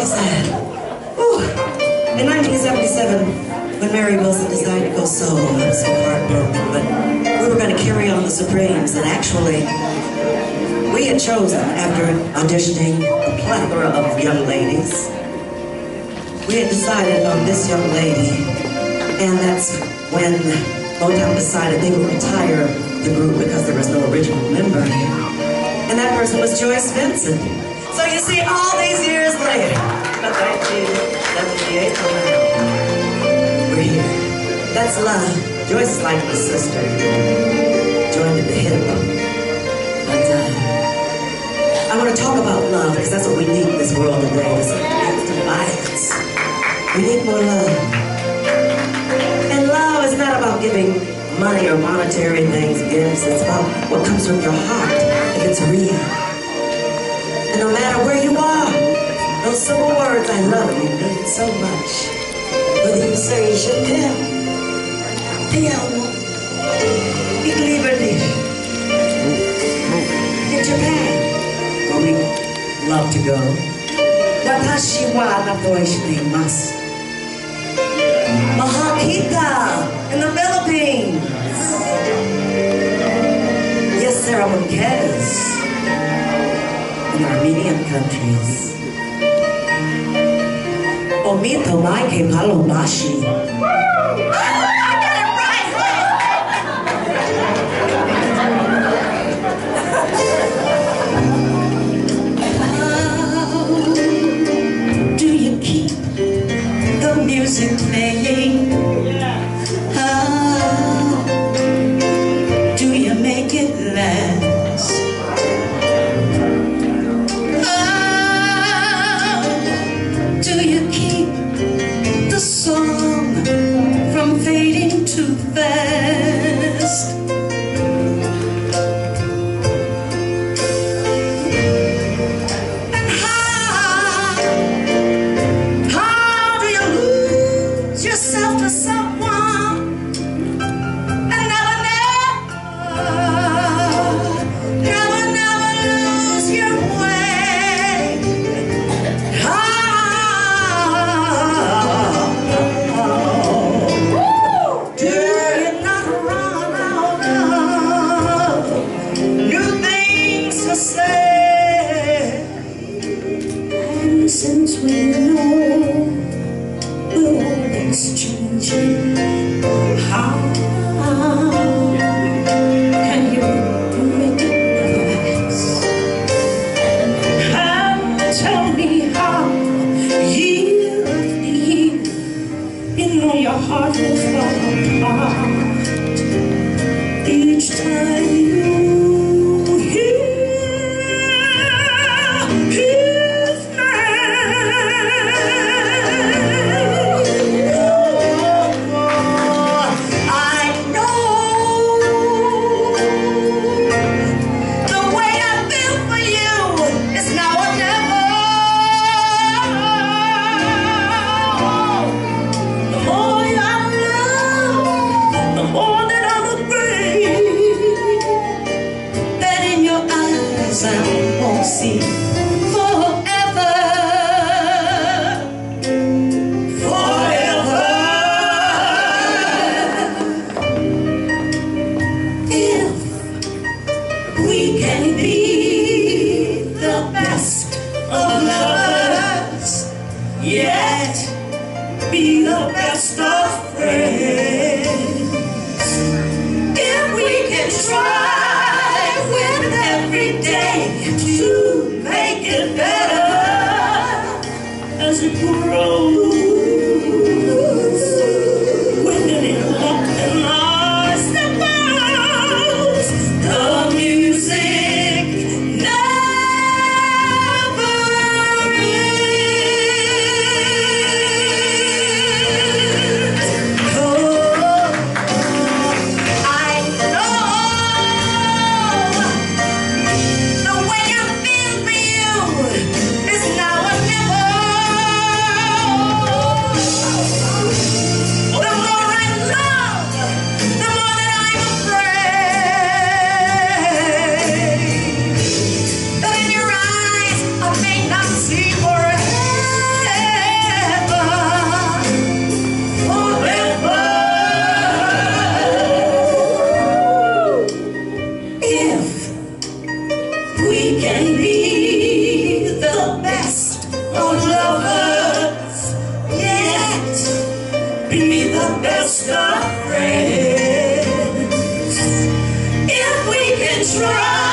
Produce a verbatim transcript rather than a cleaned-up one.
she said. Whew. In nineteen seventy-seven, when Mary Wilson decided to go solo, I was so heartbroken, but we were going to carry on the Supremes, and actually, we had chosen, after auditioning a plethora of young ladies, we had decided on this young lady, and that's when Motown decided they would retire the group because there was no original member. And that person was Joyce Vincent. So you see, all these years later, nineteen seventy-eight, we're here. That's love. Joyce is like my sister. Joined at the hip. But uh, I want to talk about love because that's what we need in this world today. This instant violence. We need more love. And love is not about giving money or monetary things, gifts. It's about what comes from your heart, if it's real. And no matter where you are, those simple words, I love you, mean so much. Whether you say je t'aime, te amo, ik liebe dich. In Japan, where we love to go, watashi wa napoishi masu. Mahakita in the Philippines. Yes, Sarah Monquez in Armenian countries. Omito mai ke palobashi. I got it right! How do you keep the music playing? How do you make it last? How do you keep the song from fading too fast? And how, how do you lose yourself to someone and never, never, never, never lose your way? How do you not run out of new things to say? And since we know we're always changing, how can you make it last? And tell me how, year after year, you know your heart will fall apart each time you hear his name. I know the way I feel for you is now or never. The more I love, the more that I'm afraid that in your eyes I won't see forever. Forever. If we can be the best of lovers, yet be the best of friends. If we can try with every day to make it better as it grows, when it look and lies suppose the music never ends. try.